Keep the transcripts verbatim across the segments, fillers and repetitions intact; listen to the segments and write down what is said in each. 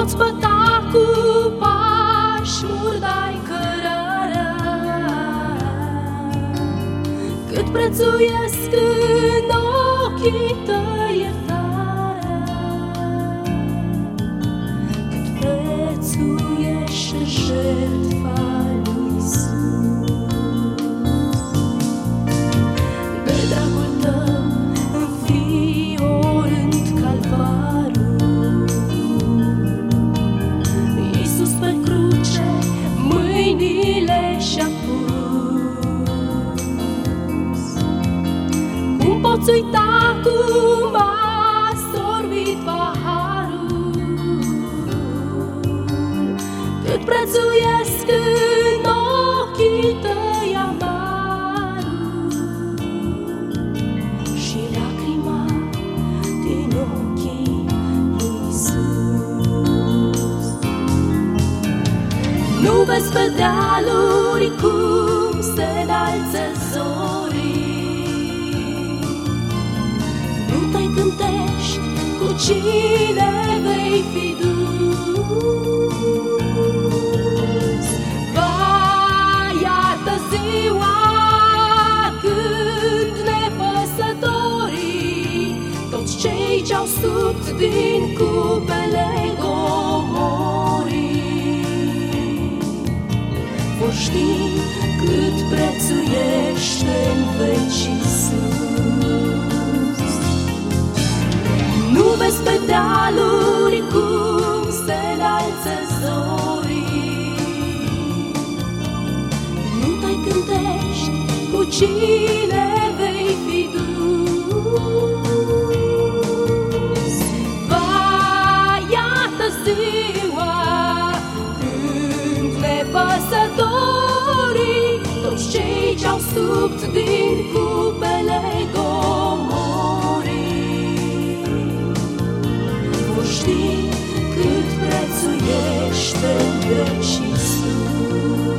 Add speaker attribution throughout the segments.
Speaker 1: poți băta cu pași murdari cărarea, cât prețuiesc în ochii tăi iertarea, cât prețuiește jertfa lui Iisus. De dragul tău înfiorând calvarul, Iisus pe cruce mâinile și-a pus. Cum poți uita cum a sorbit paharul, cât prețuiesc în ochii tăi amarul, și lacrima din ochii lui Iisus. Nu vezi pe dealuri cum se înalță zorii, nu te gândești cu cine vei fi dus. Vai, iată ziua când nepăsătorii, toți cei ce-au subt din cupele gomorii, vor ști cât prețuiește în veci Iisus. Nu vezi pe dealuri cum se înalță zorii, nu te gândești cu cine vei fi dus. Vai, iată ziua când nepăsătorii, toți cei ce-au subt din cupele gomorii, vor ști cât prețuiește în veci Iisus.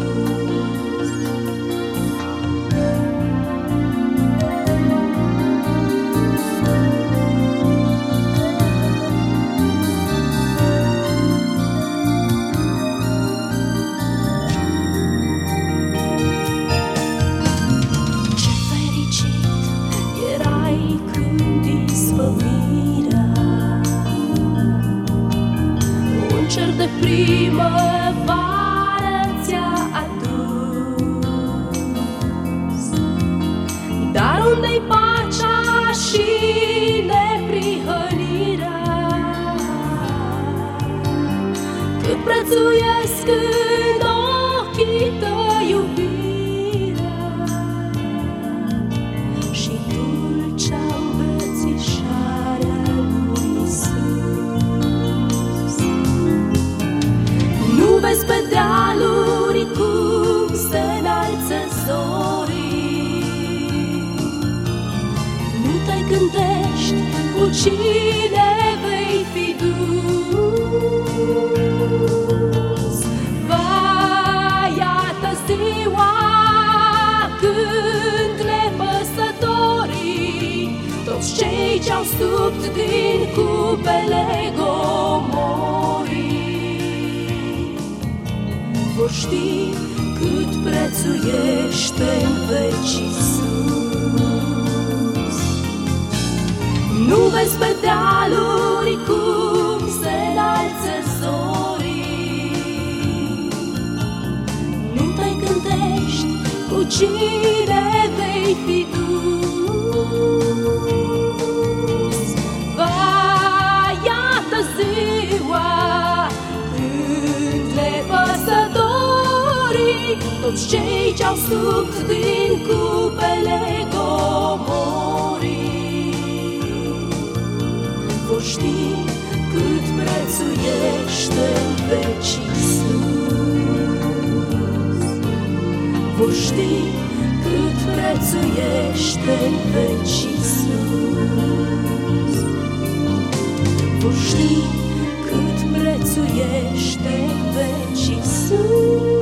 Speaker 1: Ce fericit erai când izbăvirea un cer de primăvară ți-a adus. Dar unde-i pacea și neprihănirea, cât prețuiesc în ochii tăi iubirea și dulcea îmbrățișarea lui Iisus. Nu vezi pe dealuri cum se înalță zorii, nu te gândești cu cine vei fi dus. Vai, iată ziua când nepăsătorii, toți cei ce-au subt din cupele gomorii, vor ști cât prețuiește în veci Iisus. Nu vezi pe dealuri cum se înalță zorii, nu te gândești cu cine vei fi dus. Vai, iată ziua când nepăsătorii, toți cei ce-au subt din cupele gomorii, vor ști cât prețuiește în veci Iisus. Vor ști cât prețuiește în veci Iisus. Vor ști cât prețuiește în veci Iisus.